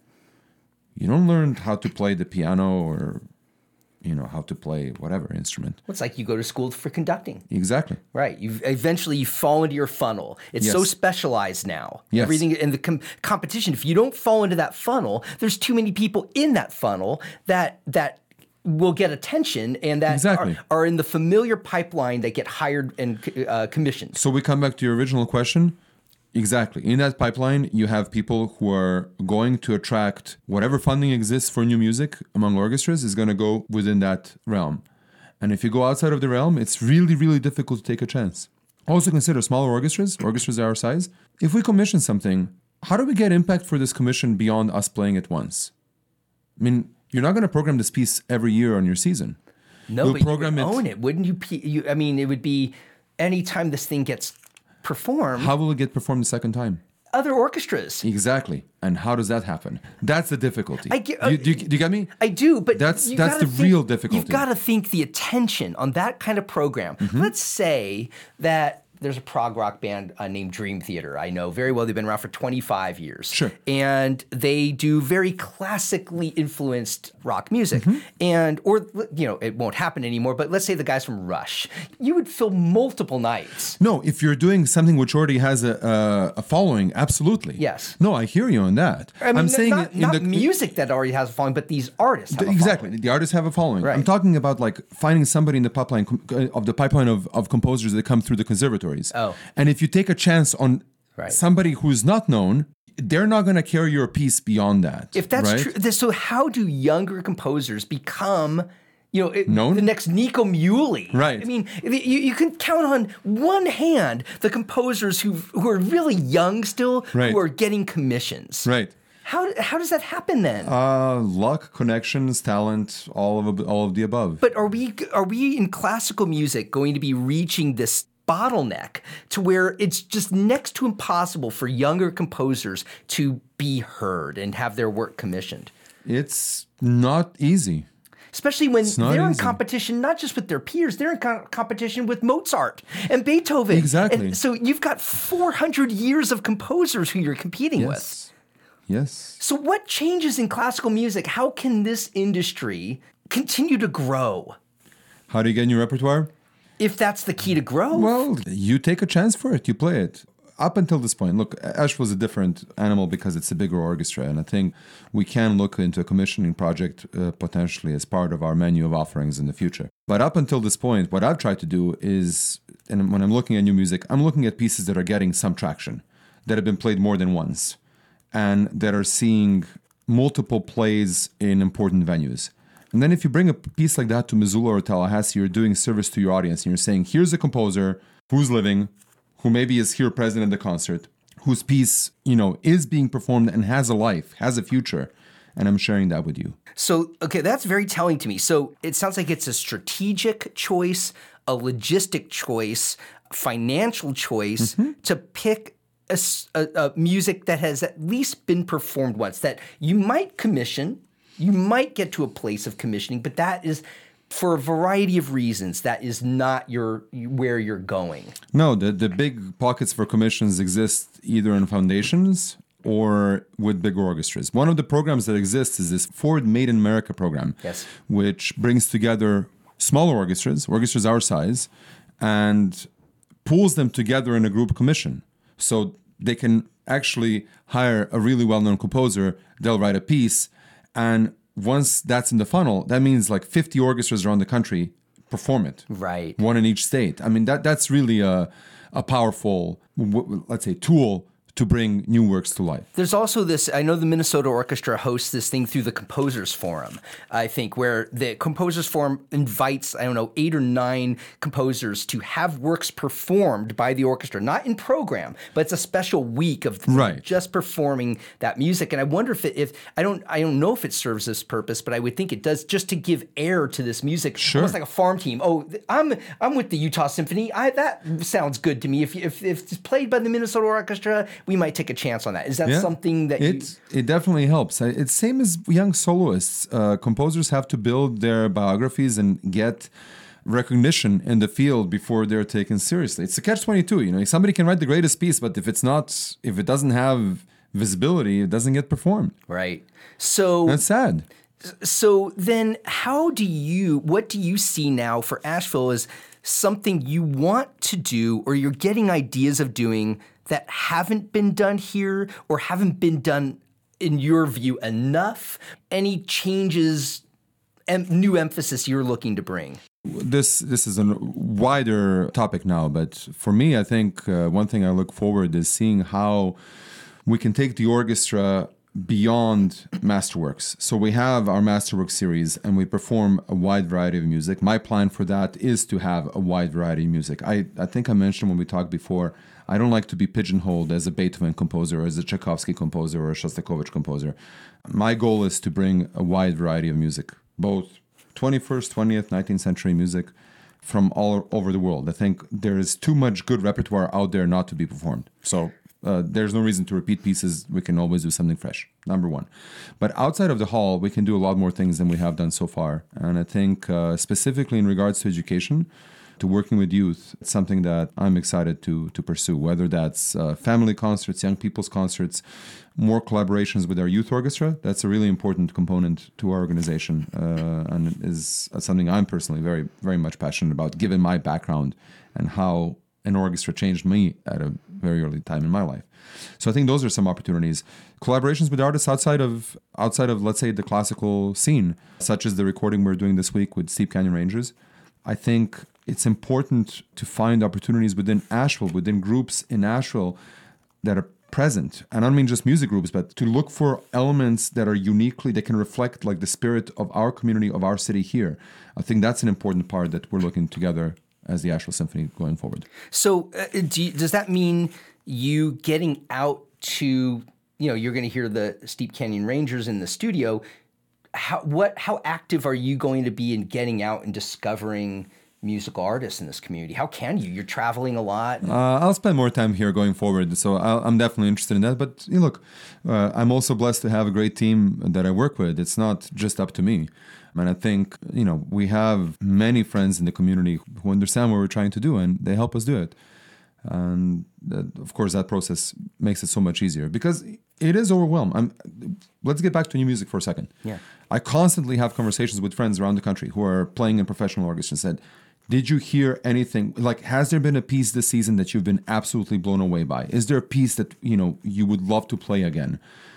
You don't learn how to play the piano or, you know, how to play whatever instrument. It's like you go to school for conducting. Exactly. Right. You eventually you fall into your funnel. It's Yes. so specialized now. Yes. Everything in the com- competition. If you don't fall into that funnel, there's too many people in that funnel that that will get attention and that Exactly. are, are in the familiar pipeline that get hired and uh, commissioned. So we come back to your original question. Exactly. In that pipeline, you have people who are going to attract whatever funding exists for new music among orchestras is going to go within that realm. And if you go outside of the realm, it's really, really difficult to take a chance. Also consider smaller orchestras, orchestras our size. If we commission something, how do we get impact for this commission beyond us playing it once? I mean, you're not going to program this piece every year on your season. No, You'll but program you would it- own it. Wouldn't you, pe- you? I mean, it would be anytime this thing gets performed. How will it get performed the second time? other orchestras. Exactly. And how does that happen? That's the difficulty. I get, uh, you, do, you, do you get me? I do, but that's you that's the think, real difficulty. You've got to think the attention on that kind of program. Mm-hmm. Let's say that there's a prog rock band uh, named Dream Theater. I know very well. They've been around for twenty-five years. Sure. And they do very classically influenced rock music. Mm-hmm. And, or, you know, it won't happen anymore, but let's say the guys from Rush. You would fill multiple nights. No, if you're doing something which already has a, a, a following, absolutely. Yes. No, I hear you on that. I mean, I'm n- saying not, in not the music that already has a following, but these artists have the, a exactly. following. The artists have a following. Right. I'm talking about like finding somebody in the pipeline of the pipeline of, of composers that come through the conservatories. Oh. And if you take a chance on right. somebody who's not known, they're not going to carry your piece beyond that. If that's right? true, so how do younger composers become, you know, it, known? the next Nico Muhly? Right. I mean, you, you can count on one hand the composers who who are really young still, right. who are getting commissions. Right. How how does that happen then? Uh, luck, connections, talent, all of all of the above. But are we are we in classical music going to be reaching this bottleneck to where it's just next to impossible for younger composers to be heard and have their work commissioned? It's not easy. Especially when they're in easy. competition, not just with their peers, they're in co- competition with Mozart and Beethoven. Exactly. And so you've got four hundred years of composers who you're competing Yes. with. Yes. So what changes in classical music? How can this industry continue to grow? How do you get in your repertoire? If that's the key to growth. Well, you take a chance for it. You play it. Up until this point, look, Asheville's a different animal because it's a bigger orchestra, and I think we can look into a commissioning project uh, potentially as part of our menu of offerings in the future. But up until this point, what I've tried to do is, and when I'm looking at new music, I'm looking at pieces that are getting some traction, that have been played more than once, and that are seeing multiple plays in important venues. And then if you bring a piece like that to Missoula or Tallahassee, you're doing service to your audience, and you're saying, here's a composer who's living, who maybe is here present at the concert, whose piece, you know, is being performed and has a life, has a future, and I'm sharing that with you. So, okay, that's very telling to me. So it sounds like it's a strategic choice, a logistic choice, financial choice mm-hmm. to pick a, a, a music that has at least been performed once, that you might commission, you might get to a place of commissioning, but that is, for a variety of reasons, that is not your where you're going. No, the, the big pockets for commissions exist either in foundations or with big orchestras. One of the programs that exists is this Ford Made in America program, yes. which brings together smaller orchestras, orchestras our size, and pulls them together in a group commission. So they can actually hire a really well-known composer, they'll write a piece, and once that's in the funnel, that means like fifty orchestras around the country perform it. Right. One in each state. I mean, that that's really a, a powerful, w- let's say, tool to bring new works to life. There's also this, I know the Minnesota Orchestra hosts this thing through the Composers Forum, I think, where the Composers Forum invites, I don't know, eight or nine composers to have works performed by the orchestra, not in program, but it's a special week of right. just performing that music. And I wonder if it, if, I don't, I don't know if it serves this purpose, but I would think it does, just to give air to this music. Sure. Almost like a farm team. Oh, I'm, I'm with the Utah Symphony. I, that sounds good to me. If, if, if it's played by the Minnesota Orchestra, we might take a chance on that. Is that yeah. something that it, you... It definitely helps. It's same as young soloists. Uh, composers have to build their biographies and get recognition in the field before they're taken seriously. It's a catch twenty-two. You know, somebody can write the greatest piece, but if it's not, if it doesn't have visibility, it doesn't get performed. Right. So... That's sad. So then how do you, what do you see now for Asheville as something you want to do, or you're getting ideas of doing that haven't been done here or haven't been done, in your view, enough? Any changes and new emphasis you're looking to bring? This this is a wider topic now, but for me, I think uh, one thing I look forward is seeing how we can take the orchestra beyond Masterworks. So we have our Masterworks series and we perform a wide variety of music. My plan for that is to have a wide variety of music. I, I think I mentioned when we talked before, I don't like to be pigeonholed as a Beethoven composer or as a Tchaikovsky composer or a Shostakovich composer. My goal is to bring a wide variety of music, both twenty-first, twentieth, nineteenth century music from all over the world. I think there is too much good repertoire out there not to be performed. So uh, there's no reason to repeat pieces. We can always do something fresh, number one. But outside of the hall, we can do a lot more things than we have done so far. And I think uh, specifically in regards to education, to working with youth, it's something that I'm excited to to pursue, whether that's uh, family concerts, young people's concerts, more collaborations with our youth orchestra. That's a really important component to our organization, uh, and is something I'm personally very, very much passionate about, given my background and how an orchestra changed me at a very early time in my life. So I think those are some opportunities. Collaborations with artists outside of, outside of let's say, the classical scene, such as the recording we're doing this week with Steep Canyon Rangers. I think it's important to find opportunities within Asheville, within groups in Asheville that are present. And I don't mean just music groups, but to look for elements that are uniquely, that can reflect like the spirit of our community, of our city here. I think that's an important part that we're looking together as the Asheville Symphony going forward. So uh, do you, does that mean you getting out to, you know, you're going to hear the Steep Canyon Rangers in the studio. How, what, how active are you going to be in getting out and discovering musical artists in this community? How can you? You're traveling a lot. Uh, I'll spend more time here going forward, so I'll, I'm definitely interested in that. But you know, look, uh, I'm also blessed to have a great team that I work with. It's not just up to me. And I think, you know, we have many friends in the community who understand what we're trying to do, and they help us do it. And that, of course, that process makes it so much easier because it is overwhelming. I'm, let's get back to new music for a second. Yeah. I constantly have conversations with friends around the country who are playing in professional orchestras and said, did you hear anything? Like, has there been a piece this season that you've been absolutely blown away by? Is there a piece that, you know, you would love to play again?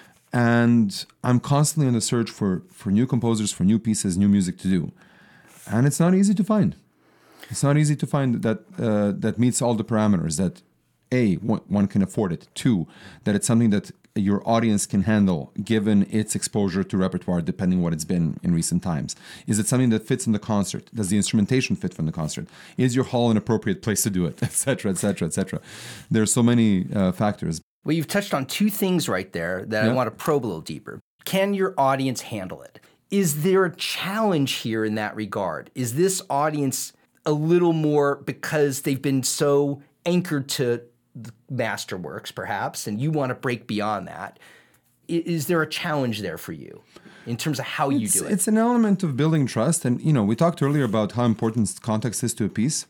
And I'm constantly on the search for, for new composers, for new pieces, new music to do. And it's not easy to find. It's not easy to find that uh, that meets all the parameters, that A, one, one can afford it. Two, that it's something that your audience can handle given its exposure to repertoire, depending what it's been in recent times. Is it something that fits in the concert? Does the instrumentation fit from the concert? Is your hall an appropriate place to do it? Et cetera, et cetera, et cetera. There's so many uh, factors. Well, you've touched on two things right there that yeah. I want to probe a little deeper. Can your audience handle it? Is there a challenge here in that regard? Is this audience a little more because they've been so anchored to the masterworks, perhaps, and you want to break beyond that? Is there a challenge there for you in terms of how it's, you do it? It's an element of building trust. And, you know, we talked earlier about how important context is to a piece.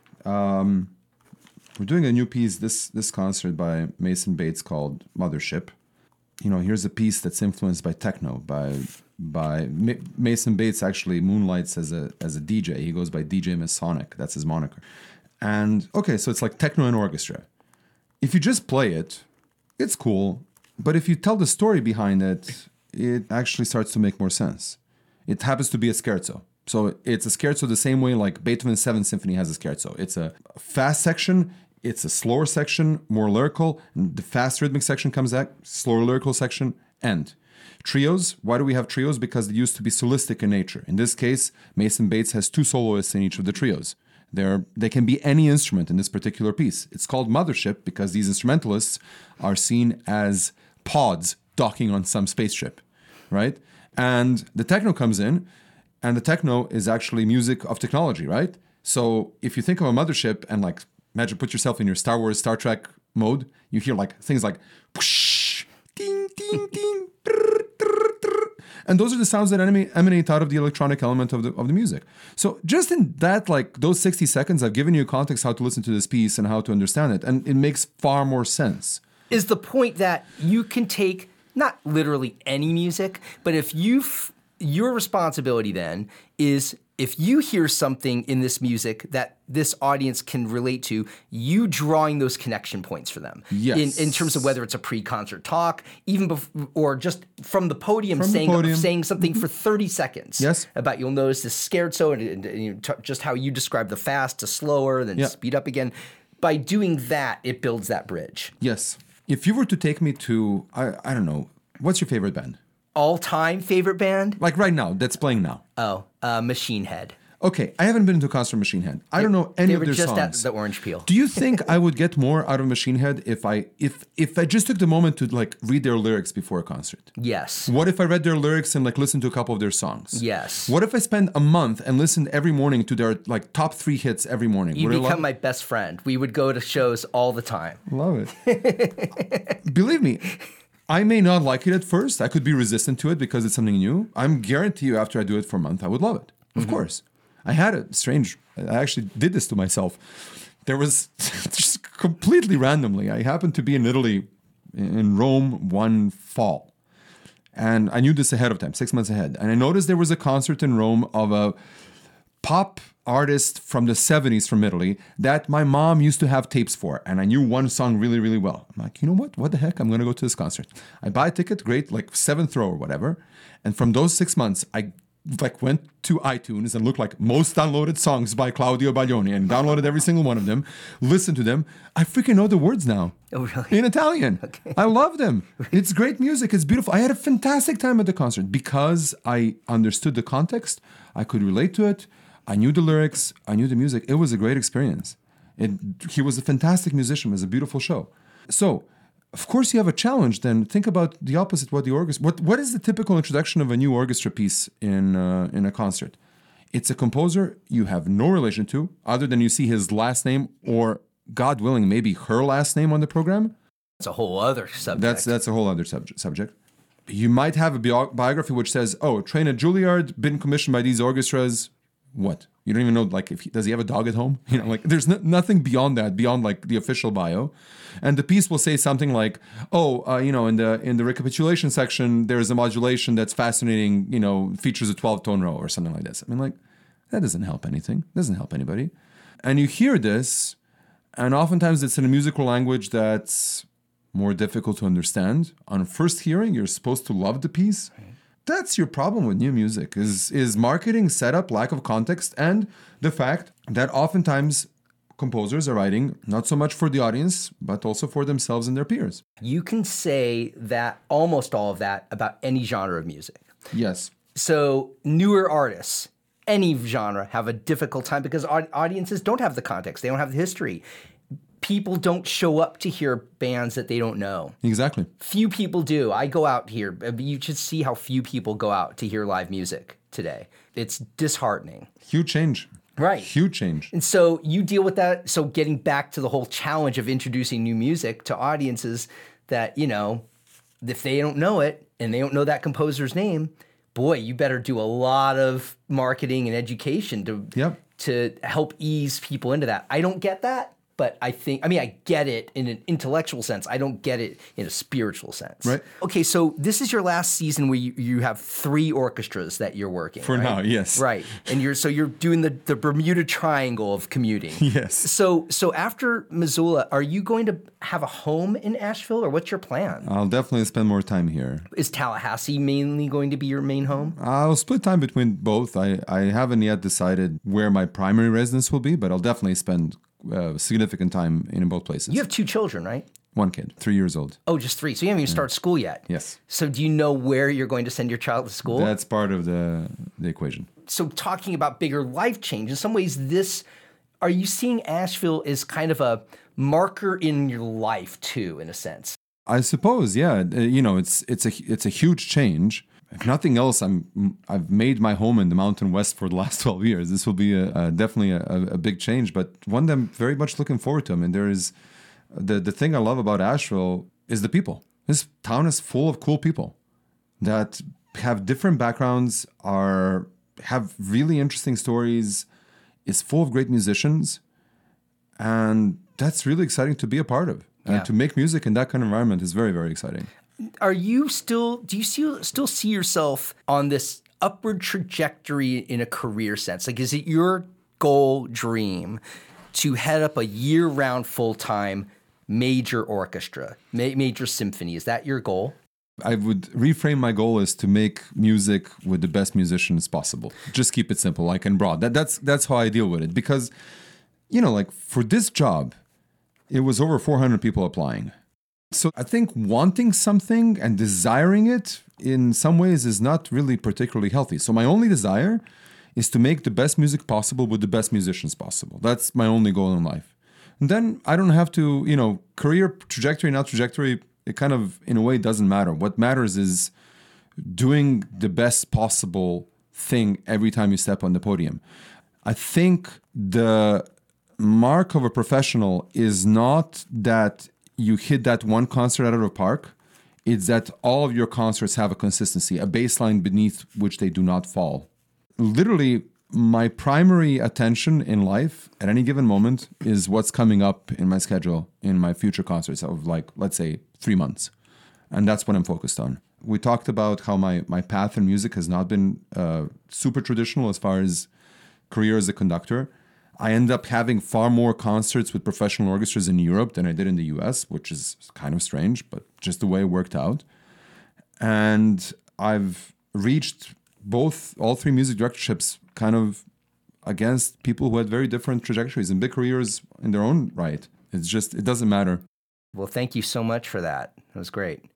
Um, we're doing a new piece, this this concert by Mason Bates called Mothership. You know, here's a piece that's influenced by techno, by by Ma- Mason Bates actually moonlights as a as a D J. He goes by D J Masonic. That's his moniker. And okay, so it's like techno and orchestra. If you just play it, it's cool. But if you tell the story behind it, it actually starts to make more sense. It happens to be a scherzo. So it's a scherzo the same way like Beethoven's Seventh Symphony has a scherzo. It's a fast section, it's a slower section, more lyrical. And the fast rhythmic section comes out, slower lyrical section, end. Trios, why do we have trios? Because they used to be solistic in nature. In this case, Mason Bates has two soloists in each of the trios. They're, they can be any instrument in this particular piece. It's called Mothership because these instrumentalists are seen as pods docking on some spaceship, right? And the techno comes in, and the techno is actually music of technology, right? So if you think of a mothership and like, imagine put yourself in your Star Wars, Star Trek mode, you hear like things like whoosh, ding, ding, ding, drr, drr, drr. And those are the sounds that emanate out of the electronic element of the of the music. So just in that, like those sixty seconds, I've given you context how to listen to this piece and how to understand it. And it makes far more sense. Is the point that you can take not literally any music, but if you, f- your responsibility then is if you hear something in this music that this audience can relate to, you drawing those connection points for them. Yes. In, in terms of whether it's a pre-concert talk, even bef- or just from the podium from saying the podium. saying something mm-hmm. for thirty seconds. Yes. About you'll notice this scherzo and, and, and you know, t- just how you describe the fast to slower, then yeah. speed up again. By doing that, it builds that bridge. Yes. If you were to take me to, I, I don't know, what's your favorite band? All-time favorite band? Like right now, that's playing now. Oh, uh, Machine Head. Okay, I haven't been to a concert of Machine Head. I don't know any They of were their just songs. at the Orange Peel. Do you think I would get more out of Machine Head if I if if I just took the moment to like read their lyrics before a concert? Yes. What if I read their lyrics and like listened to a couple of their songs? Yes. What if I spend a month and listened every morning to their like top three hits every morning? You Would I become love- my best friend. We would go to shows all the time. Love it. Believe me, I may not like it at first. I could be resistant to it because it's something new. I'm guarantee you after I do it for a month, I would love it. Of mm-hmm. course. I had a strange, I actually did this to myself. There was just completely randomly, I happened to be in Italy, in Rome one fall. And I knew this ahead of time, six months ahead. And I noticed there was a concert in Rome of a pop artist from the seventies from Italy that my mom used to have tapes for. And I knew one song really, really well. I'm like, you know what? What the heck? I'm going to go to this concert. I buy a ticket, great, like seventh row or whatever. And from those six months, I like went to iTunes and looked like most downloaded songs by Claudio Baglioni and downloaded every single one of them, listened to them. I freaking know the words now. Oh, really? In Italian. Okay. I love them. It's great music. It's beautiful. I had a fantastic time at the concert because I understood the context. I could relate to it. I knew the lyrics. I knew the music. It was a great experience. It, he was a fantastic musician. It was a beautiful show. So, of course, you have a challenge. Then think about the opposite. What the orchestra? What What is the typical introduction of a new orchestra piece in uh, in a concert? It's a composer you have no relation to, other than you see his last name or, God willing, maybe her last name on the program. That's a whole other subject. That's that's a whole other subject. Subject. You might have a bi- biography which says, "Oh, trained at Juilliard, been commissioned by these orchestras." What? You don't even know, like, if he, does he have a dog at home? You know, like, there's no, nothing beyond that, beyond, like, the official bio. And the piece will say something like, oh, uh, you know, in the in the recapitulation section, there's a modulation that's fascinating, you know, features a twelve-tone row or something like this. I mean, like, that doesn't help anything. Doesn't help anybody. And you hear this, and oftentimes it's in a musical language that's more difficult to understand. On first hearing, you're supposed to love the piece. That's your problem with new music, is is marketing, setup, lack of context, and the fact that oftentimes composers are writing not so much for the audience, but also for themselves and their peers. You can say that, almost all of that, about any genre of music. Yes. So newer artists, any genre, have a difficult time because audiences don't have the context. They don't have the history. People don't show up to hear bands that they don't know. Exactly. Few people do. I go out here. You should see how few people go out to hear live music today. It's disheartening. Huge change. Right. Huge change. And so you deal with that. So getting back to the whole challenge of introducing new music to audiences that, you know, if they don't know it and they don't know that composer's name, boy, you better do a lot of marketing and education to, yep. to help ease people into that. I don't get that. But I think, I mean, I get it in an intellectual sense. I don't get it in a spiritual sense. Right. Okay, so this is your last season where you, you have three orchestras that you're working. For right? now, yes. Right. And you're so you're doing the, the Bermuda Triangle of commuting. Yes. So so after Missoula, are you going to have a home in Asheville, or what's your plan? I'll definitely spend more time here. Is Tallahassee mainly going to be your main home? I'll split time between both. I, I haven't yet decided where my primary residence will be, but I'll definitely spend Uh, significant time in both places. You have two children, right? One kid, three years old. Oh, just three. So you haven't even started school yet. Yes. So do you know where you're going to send your child to school? That's part of the the equation. So talking about bigger life change, in some ways, this, are you seeing Asheville as kind of a marker in your life too, in a sense? I suppose, yeah. Uh, you know, it's it's a it's a huge change. If nothing else, I'm I've made my home in the Mountain West for the last twelve years. This will be a, a definitely a, a big change, but one that I'm very much looking forward to. I mean, there is the the thing I love about Asheville is the people. This town is full of cool people that have different backgrounds, are have really interesting stories. It's full of great musicians, and that's really exciting to be a part of. And Yeah. to make music in that kind of environment is very, very exciting. Are you still, do you still, still see yourself on this upward trajectory in a career sense? Like, is it your goal, dream, to head up a year-round, full-time major orchestra, ma- major symphony? Is that your goal? I would reframe my goal as to make music with the best musicians possible. Just keep it simple, like, and broad. That, that's that's how I deal with it. Because, you know, like, for this job, it was over four hundred people applying. So I think wanting something and desiring it in some ways is not really particularly healthy. So my only desire is to make the best music possible with the best musicians possible. That's my only goal in life. And then I don't have to, you know, career trajectory, not trajectory, it kind of, in a way, doesn't matter. What matters is doing the best possible thing every time you step on the podium. I think the mark of a professional is not that you hit that one concert out of the park. It's that all of your concerts have a consistency, a baseline beneath which they do not fall. Literally, my primary attention in life at any given moment is what's coming up in my schedule in my future concerts of, like, let's say, three months. And that's what I'm focused on. We talked about how my, my path in music has not been uh, super traditional as far as career as a conductor. I end up having far more concerts with professional orchestras in Europe than I did in the U S, which is kind of strange, but just the way it worked out. And I've reached both, all three music directorships kind of against people who had very different trajectories and big careers in their own right. It's just, it doesn't matter. Well, thank you so much for that. That was great.